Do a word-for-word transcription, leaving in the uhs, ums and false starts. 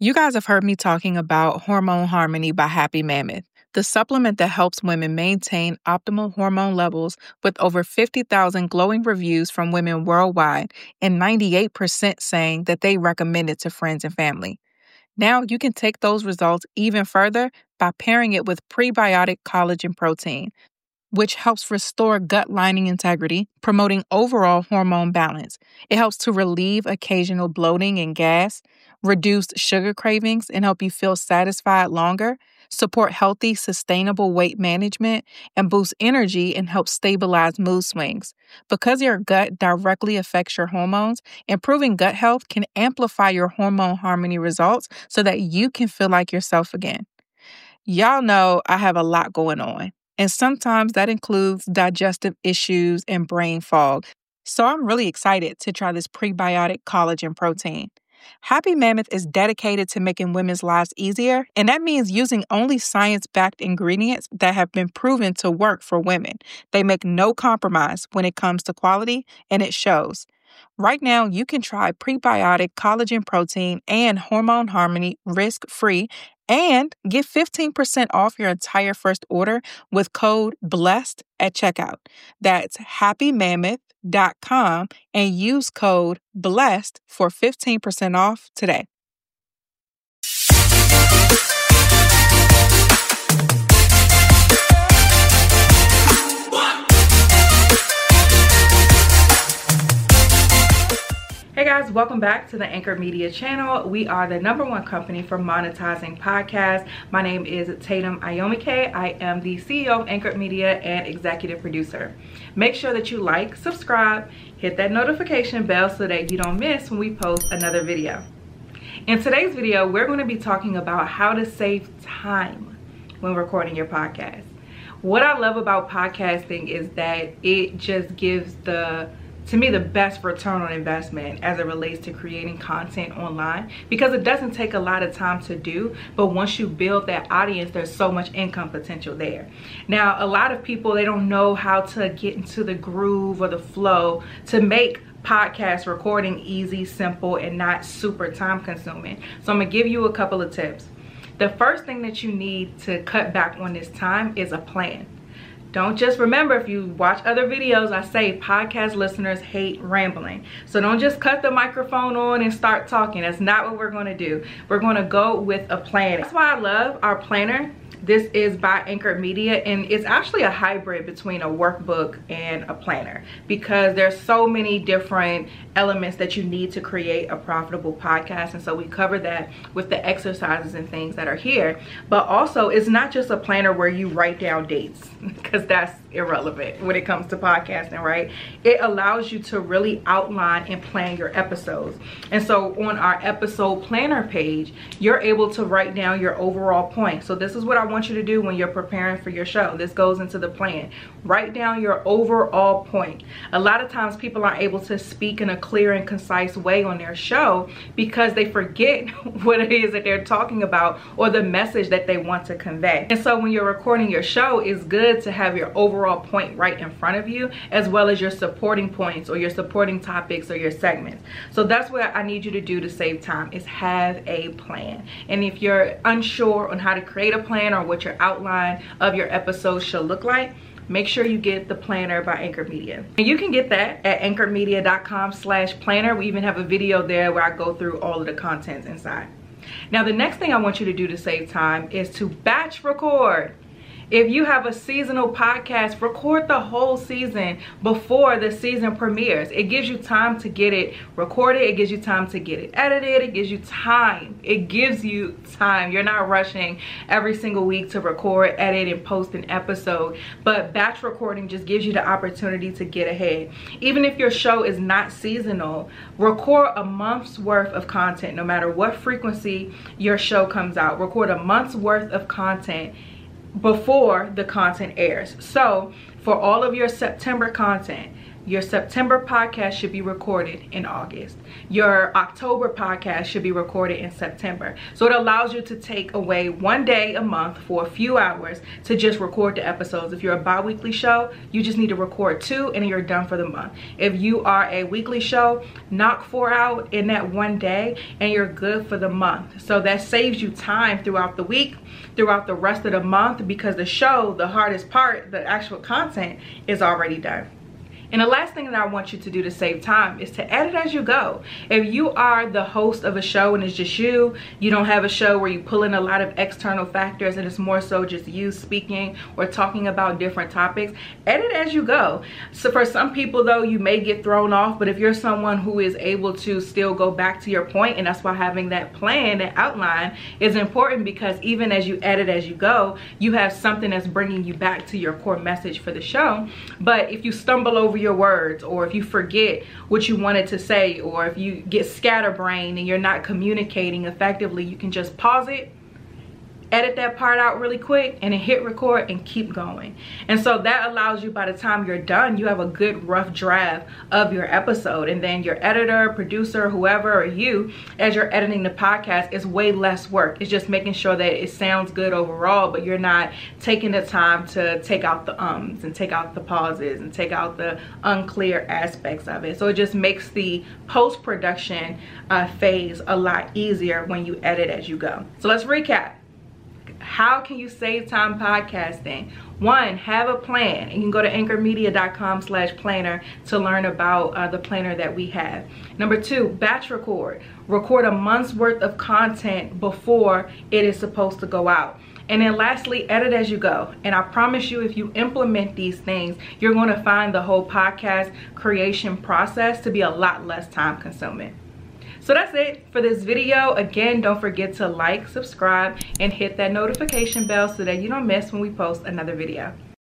You guys have heard me talking about Hormone Harmony by Happy Mammoth, the supplement that helps women maintain optimal hormone levels, with over fifty thousand glowing reviews from women worldwide and ninety-eight percent saying that they recommend it to friends and family. Now you can take those results even further by pairing it with prebiotic collagen protein, which helps restore gut lining integrity, promoting overall hormone balance. It helps to relieve occasional bloating and gas, reduce sugar cravings, and help you feel satisfied longer, support healthy, sustainable weight management, and boost energy and help stabilize mood swings. Because your gut directly affects your hormones, improving gut health can amplify your hormone harmony results so that you can feel like yourself again. Y'all know I have a lot going on, and sometimes that includes digestive issues and brain fog. So I'm really excited to try this prebiotic collagen protein. Happy Mammoth is dedicated to making women's lives easier, and that means using only science-backed ingredients that have been proven to work for women. They make no compromise when it comes to quality, and it shows. Right now, you can try prebiotic collagen protein and Hormone Harmony risk-free and get fifteen percent off your entire first order with code BLESSED at checkout. That's happy mammoth dot com and use code BLESSED for fifteen percent off today. Hey guys, welcome back to the Anchor Media channel. We are the number one company for monetizing podcasts. My name is Tatum Ayomike. I am the C E O of Anchor Media and executive producer. Make sure that you like, subscribe, hit that notification bell so that you don't miss when we post another video. In today's video, we're going to be talking about how to save time when recording your podcast. What I love about podcasting is that it just gives the to me the best return on investment as it relates to creating content online, because it doesn't take a lot of time to do, but once you build that audience, there's so much income potential there. Now, a lot of people, they don't know how to get into the groove or the flow to make podcast recording easy, simple, and not super time consuming. So I'm gonna give you a couple of tips. The first thing that you need to cut back on this time is a plan. Don't just remember, if you watch other videos, I say podcast listeners hate rambling. So don't just cut the microphone on and start talking. That's not what we're going to do. We're going to go with a plan. That's why I love our planner. This is by Anchor Media, and it's actually a hybrid between a workbook and a planner, because there's so many different elements that you need to create a profitable podcast. And so we cover that with the exercises and things that are here. But also, it's not just a planner where you write down dates, because that's irrelevant when it comes to podcasting, right? It allows you to really outline and plan your episodes. And so on our episode planner page, you're able to write down your overall point. So this is what I want you to do when you're preparing for your show. This goes into the plan. Write down your overall point. A lot of times people aren't able to speak in a clear and concise way on their show because they forget what it is that they're talking about or the message that they want to convey. And so when you're recording your show, it's good to have your overall point right in front of you, as well as your supporting points or your supporting topics or your segments. So that's what I need you to do to save time, is have a plan. And if you're unsure on how to create a plan or what your outline of your episodes should look like, make sure you get the planner by Anchor Media. And you can get that at anchor media dot com slash planner. We even have a video there where I go through all of the contents inside. Now, the next thing I want you to do to save time is to batch record. If you have a seasonal podcast, record the whole season before the season premieres. It gives you time to get it recorded. It gives you time to get it edited. It gives you time. It gives you time. You're not rushing every single week to record, edit, and post an episode. But batch recording just gives you the opportunity to get ahead. Even if your show is not seasonal, record a month's worth of content. No matter what frequency your show comes out, record a month's worth of content before the content airs. So for all of your September content, your September podcast should be recorded in August. Your October podcast should be recorded in September. So it allows you to take away one day a month for a few hours to just record the episodes. If you're a bi-weekly show, you just need to record two and you're done for the month. If you are a weekly show, knock four out in that one day and you're good for the month. So that saves you time throughout the week, throughout the rest of the month, because the show, the hardest part, the actual content, is already done. And the last thing that I want you to do to save time is to edit as you go. If you are the host of a show and it's just you, you don't have a show where you pull in a lot of external factors and it's more so just you speaking or talking about different topics, edit as you go. So for some people though, you may get thrown off, but if you're someone who is able to still go back to your point, and that's why having that plan, that outline is important, because even as you edit as you go, you have something that's bringing you back to your core message for the show. But if you stumble over your words, or if you forget what you wanted to say, or if you get scatterbrained and you're not communicating effectively, you can just pause it, edit that part out really quick, and then hit record and keep going. And so that allows you, by the time you're done, you have a good rough draft of your episode. And then your editor, producer, whoever, or you, as you're editing the podcast, is way less work. It's just making sure that it sounds good overall, but you're not taking the time to take out the ums and take out the pauses and take out the unclear aspects of it. So it just makes the post-production uh, phase a lot easier when you edit as you go. So let's recap. How can you save time podcasting? One, have a plan. You can go to anchor media dot com slash planner to learn about uh, the planner that we have. Number two, batch record. Record a month's worth of content before it is supposed to go out. And then lastly, edit as you go. And I promise you, if you implement these things, you're going to find the whole podcast creation process to be a lot less time consuming. So that's it for this video. Again, don't forget to like, subscribe, and hit that notification bell so that you don't miss when we post another video.